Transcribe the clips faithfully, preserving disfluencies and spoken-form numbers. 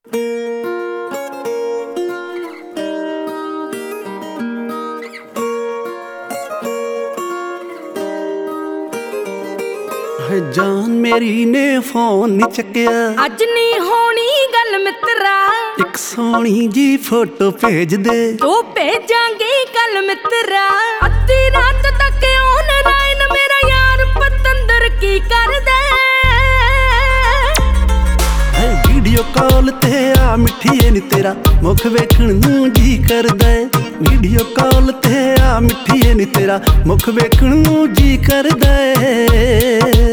जान मेरी ने फोन नहीं चक्या, अज नहीं होनी गल मित्रा। एक सोहनी जी फोटो भेज दे, तो भेजांगे कल मित्रा। अद्धी रात तक ऑनलाइन मेरा यार पतंदर की कर दे। वीडियो कॉल ते आ मिठीए नी तेरा मुख वेखण नूं जी करदा है। वीडियो कॉल ते आ मिठीए नी तेरा मुख वेखण नूं जी करदा है।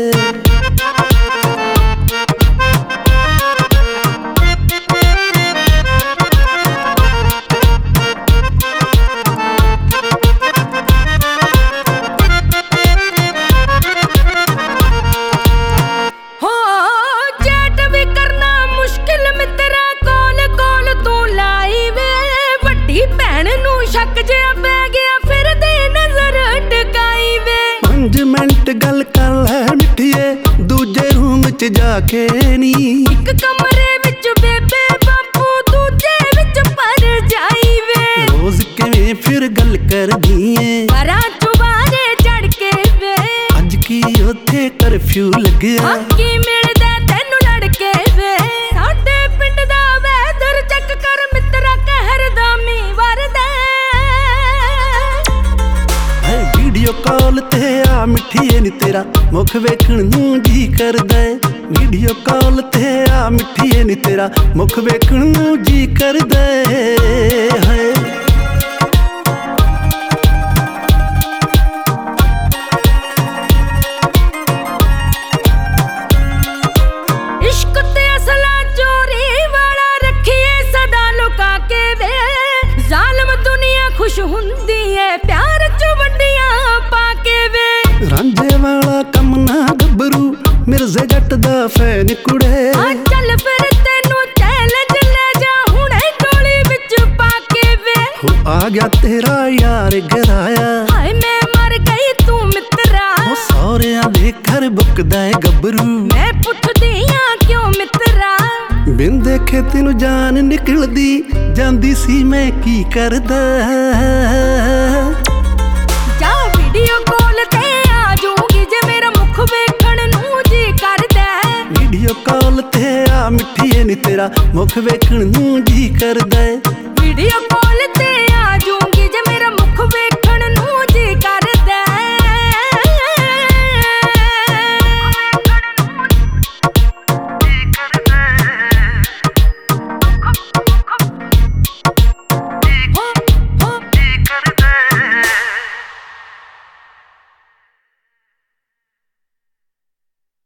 गल कर लै मिठीए दूजे रूम च जाके नी, एक कमरे विच बेबे बापू दूजे विच पर जाई वे। रोज किवें फिर गल कर दीए परा चुबारे चढ़ के वे। अज की उत्थे करफ्यू लग्या, की मिलदा तैनू लड़के वे। साडे पिंड दा वैदर चेक कर मित्रा कहर दा मीं वरदा। वीडियो कॉल ते आ मिठीए नी तेरा मुख वेखण नूं जी करदा है। वीडियो कॉल ते आ मिठीए नी तेरा मुख वेखण नूं जी करदा है। इश्क ते असला चोरी वाला रखिए सदा लुका के वे। जालिम दुनिया खुश हुंदी है प्यार च वड्डियां पाके वे। रांझे वाला कम ना गबरू मिर्जे जट दा फैन कुड़े। चल फिर तेनू चैलेंज ले जा हुणे टोली विच पाके वे। हो आ गया तेरा यार गराया, हाय मैं मर गई तू मित्रा। हो सौरियां दे घर बुकदा है गबरू। मैं पुछदी हां क्यों मित्रा, बिन देखे तेनू जान निकलदी जांदी सी मैं की करदा। जा वीडियो कॉल ते आ जाऊंगी जे मेरा मुख वेखण नूं जी करदा। वीडियो कॉल ते आ मिठीए नी तेरा मुख वेखण नूं जी करदा है। वीडियो कॉल ते